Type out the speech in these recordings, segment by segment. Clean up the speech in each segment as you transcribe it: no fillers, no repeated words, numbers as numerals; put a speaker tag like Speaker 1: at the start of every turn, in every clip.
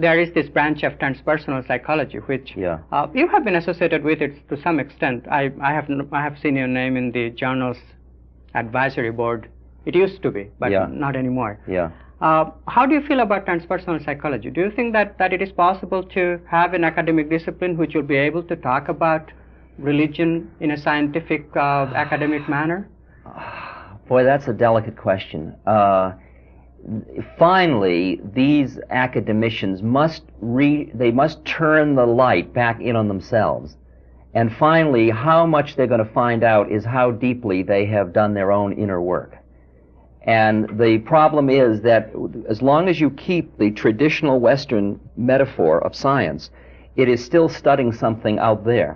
Speaker 1: there is this branch of transpersonal psychology, which
Speaker 2: Yeah.
Speaker 1: You have been associated with it to some extent. I have seen your name in the journal's advisory board. It used to be, but
Speaker 2: Yeah.
Speaker 1: not anymore.
Speaker 2: Yeah.
Speaker 1: How do you feel about transpersonal psychology? Do you think that it is possible to have an academic discipline which will be able to talk about religion in a scientific, academic manner?
Speaker 2: Boy, that's a delicate question. Finally, these academicians must turn the light back in on themselves. And finally, how much they're going to find out is how deeply they have done their own inner work. And the problem is that as long as you keep the traditional Western metaphor of science, it is still studying something out there.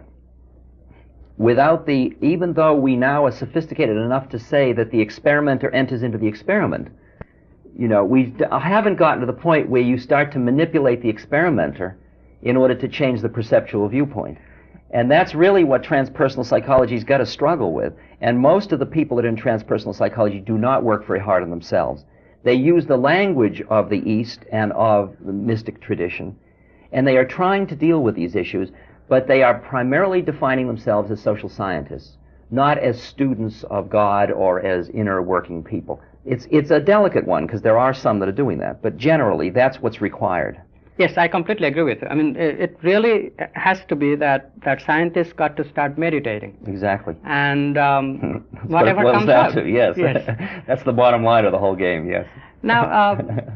Speaker 2: Even though we now are sophisticated enough to say that the experimenter enters into the experiment, we haven't gotten to the point where you start to manipulate the experimenter in order to change the perceptual viewpoint. And that's really what transpersonal psychology's got to struggle with. And most of the people that are in transpersonal psychology do not work very hard on themselves. They use the language of the East and of the mystic tradition, and they are trying to deal with these issues, but they are primarily defining themselves as social scientists, not as students of God or as inner working people. It's a delicate one, because there are some that are doing that, but generally that's what's required.
Speaker 1: Yes, I completely agree with you. I mean, it really has to be that scientists got to start meditating.
Speaker 2: Exactly.
Speaker 1: And whatever comes
Speaker 2: out.
Speaker 1: Yes.
Speaker 2: That's the bottom line of the whole game, yes.
Speaker 1: Now,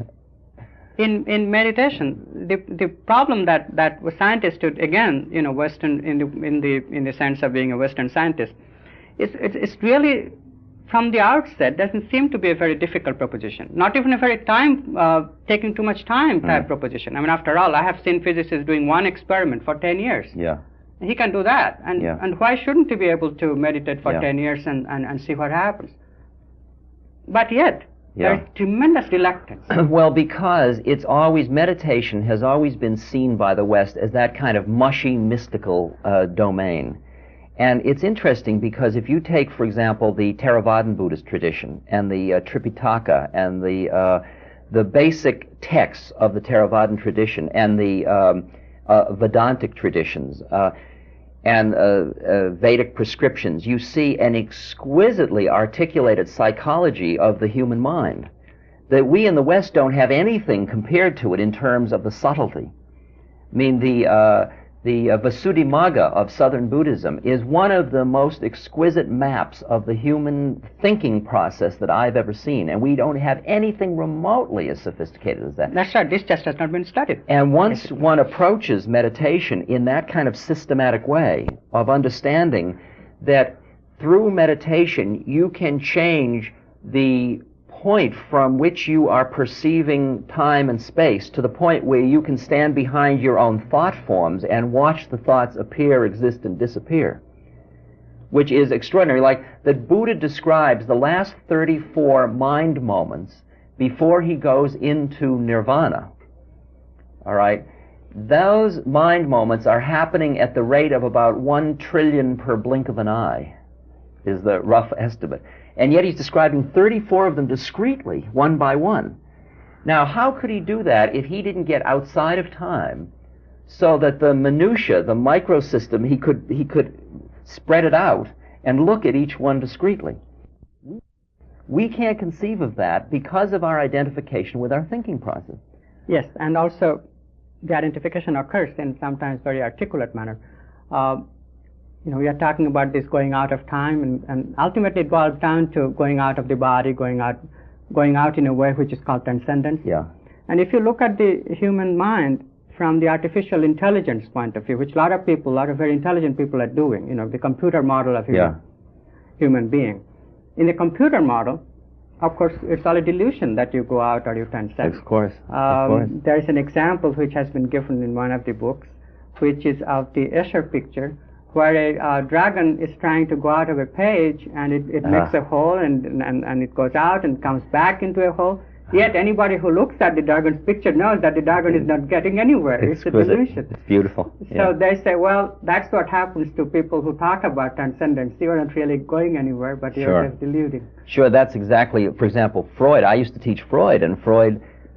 Speaker 1: in meditation, the problem that scientists should, again, Western, in the sense of being a Western scientist, it's really, from the outset, doesn't seem to be a very difficult proposition. Not even a very taking too much time type proposition. I mean, after all, I have seen physicists doing one experiment for 10 years.
Speaker 2: Yeah.
Speaker 1: He can do that. And why shouldn't he be able to meditate for 10 years and see what happens? But yet, there is tremendous reluctance.
Speaker 2: Well, because meditation has always been seen by the West as that kind of mushy, mystical domain. And it's interesting because if you take, for example, the Theravadan Buddhist tradition and the Tripitaka and the basic texts of the Theravadan tradition and the Vedantic traditions and Vedic prescriptions, you see an exquisitely articulated psychology of the human mind that we in the West don't have anything compared to it in terms of the subtlety. I mean, the Visuddhimagga of Southern Buddhism is one of the most exquisite maps of the human thinking process that I've ever seen, and we don't have anything remotely as sophisticated as that.
Speaker 1: That's right. This just has not been studied.
Speaker 2: And once one approaches meditation in that kind of systematic way of understanding that through meditation you can change the point from which you are perceiving time and space to the point where you can stand behind your own thought forms and watch the thoughts appear, exist, and disappear, which is extraordinary. Like that Buddha describes the last 34 mind moments before he goes into nirvana. All right? Those mind moments are happening at the rate of about 1 trillion per blink of an eye, is the rough estimate. And yet he's describing 34 of them discretely, one by one. Now, how could he do that if he didn't get outside of time so that the minutiae, the microsystem, he could spread it out and look at each one discretely? We can't conceive of that because of our identification with our thinking process.
Speaker 1: Yes, and also the identification occurs in sometimes very articulate manner. We are talking about this going out of time, and ultimately it boils down to going out of the body, going out in a way which is called transcendence.
Speaker 2: Yeah.
Speaker 1: And if you look at the human mind from the artificial intelligence point of view, which a lot of very intelligent people are doing, the computer model of human being. In the computer model, of course, it's all a delusion that you go out or you transcend.
Speaker 2: Of course.
Speaker 1: There is an example which has been given in one of the books, which is of the Escher picture, where a dragon is trying to go out of a page, and it makes a hole, and it goes out and comes back into a hole. Yet anybody who looks at the dragon's picture knows that the dragon is not getting anywhere. It's a delusion.
Speaker 2: It's beautiful.
Speaker 1: So they say, well, that's what happens to people who talk about transcendence. You're not really going anywhere, but you're just deluding.
Speaker 2: Sure, that's exactly, for example, Freud. I used to teach Freud, and Freud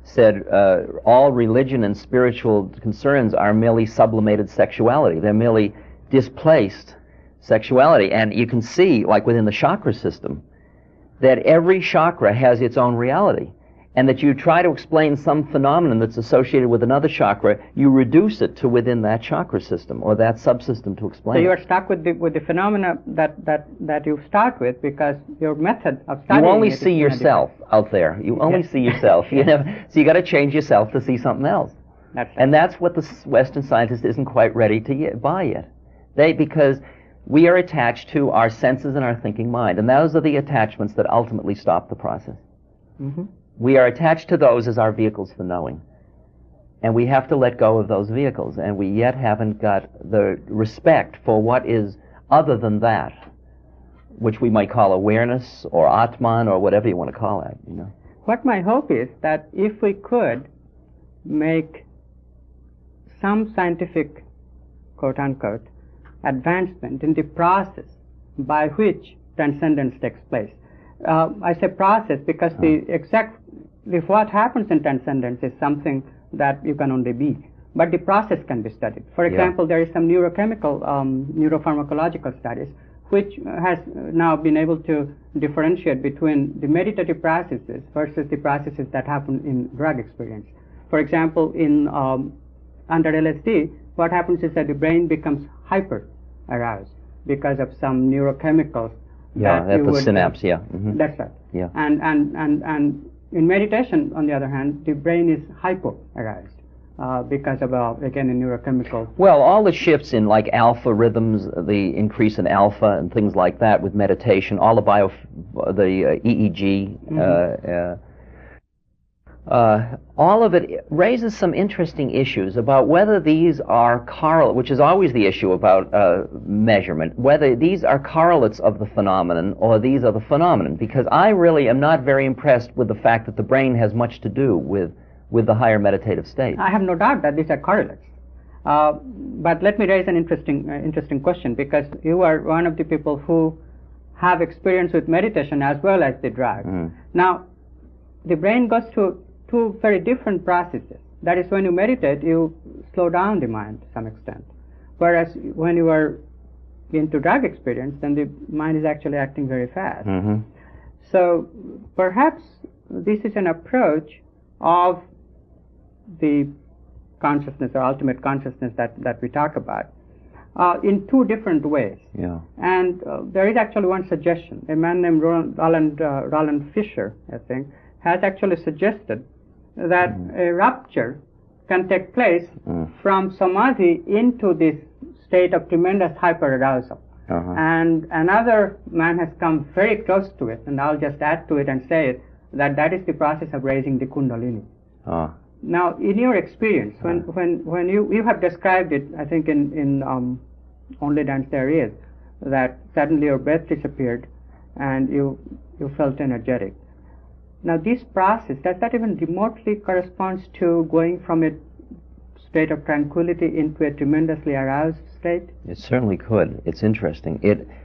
Speaker 2: said all religion and spiritual concerns are merely sublimated sexuality. They're merely displaced sexuality. And you can see, like within the chakra system, that every chakra has its own reality. And that you try to explain some phenomenon that's associated with another chakra, you reduce it to within that chakra system or that subsystem to explain
Speaker 1: So you
Speaker 2: it.
Speaker 1: are stuck with the phenomena that you start with because your method of studying
Speaker 2: You only
Speaker 1: it
Speaker 2: see
Speaker 1: is
Speaker 2: yourself out there. You only see yourself. You know? So you got to change yourself to see something else.
Speaker 1: That's right.
Speaker 2: And that's what the Western scientist isn't quite ready to buy yet. Because we are attached to our senses and our thinking mind, and those are the attachments that ultimately stop the process.
Speaker 1: Mm-hmm.
Speaker 2: We are attached to those as our vehicles for knowing. And we have to let go of those vehicles, and we yet haven't got the respect for what is other than that, which we might call awareness or Atman or whatever you want to call it, you know.
Speaker 1: What my hope is that if we could make some scientific, quote-unquote, advancement in the process by which transcendence takes place. I say process because what happens in transcendence is something that you can only be, but the process can be studied. For example, there is some neurochemical, neuropharmacological studies which has now been able to differentiate between the meditative processes versus the processes that happen in drug experience. For example, in under LSD, what happens is that the brain becomes hyper aroused because of some neurochemicals.
Speaker 2: Yeah, at the synapse, yeah. Mm-hmm.
Speaker 1: That's right.
Speaker 2: Yeah.
Speaker 1: And in meditation, on the other hand, the brain is hypo-aroused because of, again, a neurochemical.
Speaker 2: Well, all the shifts in, like, alpha rhythms, the increase in alpha and things like that with meditation, all the EEG,
Speaker 1: Mm-hmm.
Speaker 2: all of it raises some interesting issues about whether these are correlates, which is always the issue about measurement, whether these are correlates of the phenomenon or these are the phenomenon, because I really am not very impressed with the fact that the brain has much to do with the higher meditative state.
Speaker 1: I have no doubt that these are correlates. But let me raise an interesting question, because you are one of the people who have experience with meditation as well as the drug.
Speaker 2: Mm.
Speaker 1: Now, the brain goes through two very different processes. That is, when you meditate, you slow down the mind to some extent. Whereas when you are into drug experience, then the mind is actually acting very fast.
Speaker 2: Mm-hmm.
Speaker 1: So perhaps this is an approach of the consciousness or ultimate consciousness that we talk about in two different ways.
Speaker 2: Yeah.
Speaker 1: And there is actually one suggestion. A man named Roland Fisher, I think, has actually suggested that a rupture can take place from samadhi into this state of tremendous hyperarousal.
Speaker 2: Uh-huh.
Speaker 1: And another man has come very close to it, and I'll just add to it and say it, that is the process of raising the kundalini. Now, in your experience, when you have described it, I think in Only Dance There Is, that suddenly your breath disappeared and you felt energetic. Now, this process, does that even remotely corresponds to going from a state of tranquility into a tremendously aroused state?
Speaker 2: It certainly could. It's interesting.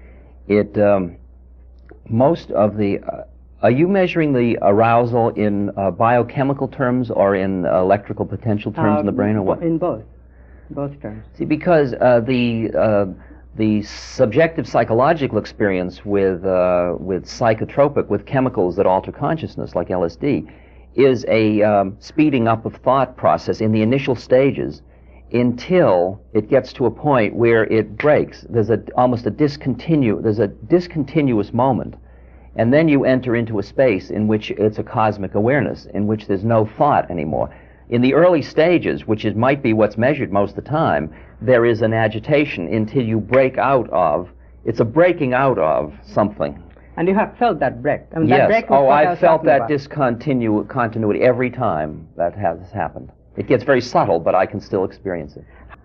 Speaker 2: Most of the are you measuring the arousal in biochemical terms or in electrical potential terms in the brain, or what?
Speaker 1: In both terms.
Speaker 2: See, because the subjective psychological experience with psychotropic, with chemicals that alter consciousness, like LSD, is a speeding up of thought process in the initial stages until it gets to a point where it breaks. There's almost a discontinuous moment. And then you enter into a space in which it's a cosmic awareness, in which there's no thought anymore. In the early stages, which might be what's measured most of the time, there is an agitation until you break out of, it's a breaking out of something.
Speaker 1: And you have felt that break. I mean,
Speaker 2: yes.
Speaker 1: That break was what I
Speaker 2: I've felt that
Speaker 1: about.
Speaker 2: continuity every time that has happened. It gets very subtle, but I can still experience it.